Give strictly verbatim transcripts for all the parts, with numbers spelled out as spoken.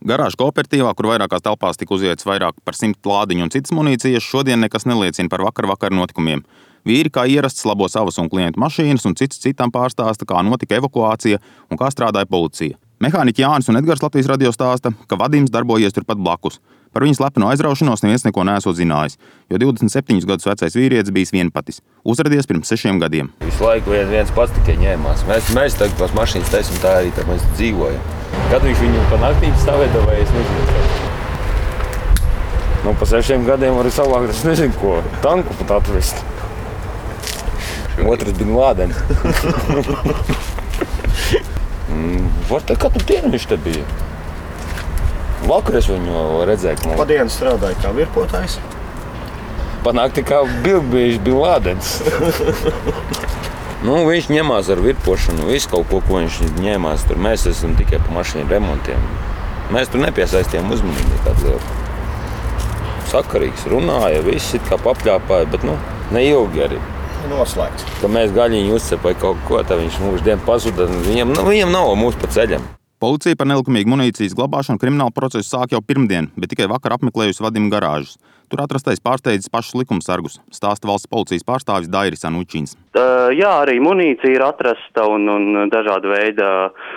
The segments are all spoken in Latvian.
Garāžu kooperatīvā, kur vairākās telpās tika uzietas vairāk par simt lādiņu un citas munīcijas, šodien nekas neliecina par vakar vakar notikumiem. Vīri kā ierasts labo savas un klientu mašīnas, un cits citam pārstāsta, kā notika evakuācija un kā strādāja policija. Mehāniķi Jānis un Edgars Latvijas radio stāsta, ka Vadims darbojies turpat blakus. Par viņu slepeno aizraušanos neviens neko neesot zinājis, jo divdesmit septiņus gadus vecais vīrietis bijis vienpatis, uzradies pirms sešiem gadiem. Visu laiku vien, viens pats tikai ņēmās. Mēs, mēs tagad tās mašīnas taisam, tā arī tā mēs dzīvojam. Kad viņš viņu pa naktīm stāvēja, vai es nezinu. Nu, pa sešiem gadiem arī savāk, es nezinu ko, tanku pat atvest. Otrs bija Lādens. Var teikt, katru dienu viņš te bija. Vakar es viņu redzēju. Man... Pa dienu strādāja kā virpotājs? Pa nakti kā bilbieši bija Lādens. Nu, viņš ņemās ar virpošanu, visu kaut ko, ko viņš ņēmās. Tur mēs esam tikai pa mašīnu remontiem. Mēs tur nepiesaistījām uzmanību nekādu lielu. Sakarīgs runāja, viss it kā papļāpāja, bet nu, neilgi arī. Noslēgts. Ka mēs gaļiņu uzcepāja kaut ko, tā viņš mūždien pazuda. Viņam, nu, viņam nav mūs pa ceļam. Policija par nelikumīgu munīcijas glabāšanu kriminālu procesu sāk jau pirmdien, bet tikai vakar apmeklējusi Vadima garāžas. Tur atrastais pārsteidzis pašus likumsargus, stāsta valsts policijas pārstāvis Dairis Anučins. Uh, jā, arī munīcija ir atrasta un, un dažāda veida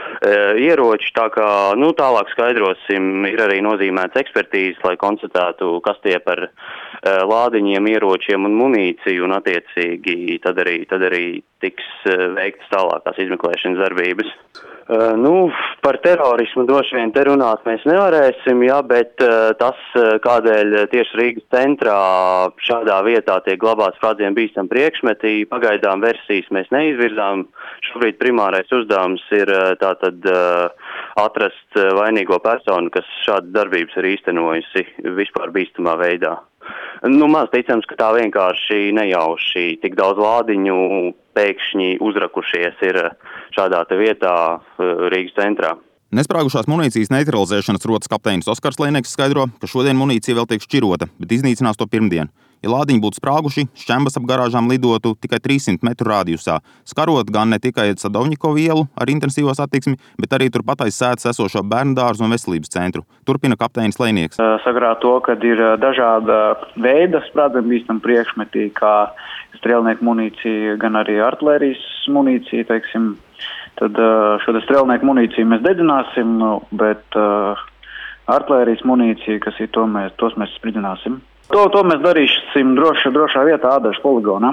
uh, ieroči, tā kā nu, tālāk skaidrosim, ir arī nozīmēts ekspertīzes, lai konstatētu, kas tie par uh, lādiņiem, ieročiem un munīciju, un attiecīgi tad arī, tad arī tiks uh, veiktas tālākās izmeklēšanas darbības. Uh, nu, par terorismu droši vien te runāt mēs nevarēsim, jā, bet uh, tas, uh, kādēļ tieši Rīgas centrā šādā vietā tiek glabāts sprādzienu bīstami priekšmeti, pagaidām versijas mēs neizvirzām. Šobrīd primārais uzdevums ir uh, tātad uh, atrast uh, vainīgo personu, kas šādas darbības ir īstenojusi vispār bīstamā veidā. Nu, maz ticams, ka tā vienkārši nejauši tik daudz lādiņu pēkšņi uzrakušies ir šādā te vietā Rīgas centrā. Nesprāgušās munīcijas neutralizēšanas rotas kapteinis Oskars Lēnieks skaidro, ka šodien munīcija vēl tiek šķirota, bet iznīcinās to pirmdien. Ja lādiņi būtu sprāguši, šķembas ap garāžām lidotu tikai trīssimt metru rādijusā, skarot gan ne tikai Sadovņikovu ielu ar intensīvo satiksmi, bet arī turpat aiz sētas esošo bērndārzu un veselības centru. Turpina kapteinis Lēnieks. Sakarā to, kad ir dažāda veida sprādzienu bīstami priekšmeti, kā strēlnieku munīcija, gan arī artilērijas munīcija, teiksim, tad šo strēlnieku munīciju mēs dedzināsim, bet uh, artilērijas munīcija, kas ir to mēs, tos mēs spridzināsim. To, to mēs darīsim droši, drošā vietā Ādažu poligonā.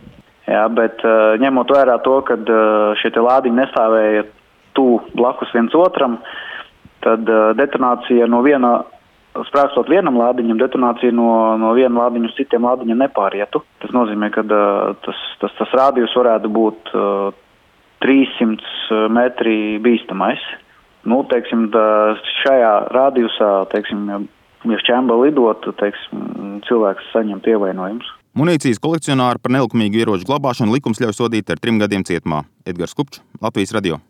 Jā, bet uh, ņemot vērā to, ka uh, šie te lādiņi nestāvēja tuvu blakus viens otram, tad uh, detonācija no viena, sprāgstot vienam lādiņam, detonācija no, no viena lādiņa uz citiem lādiņiem nepārietu. Tas nozīmē, ka uh, tas, tas, tas rādījus varētu būt uh, trīssimt metri bīstamais. Nu, teiksim, šajā rādījusā, teiksim, ja šķemba lidot, teiksim, cilvēks saņemt ievainojumus. Munīcijas kolekcionāru par nelikumīgu ieroču glabāšanu likums ļauj sodīt ar trim gadiem cietumā. Edgars Kupčs, Latvijas radio.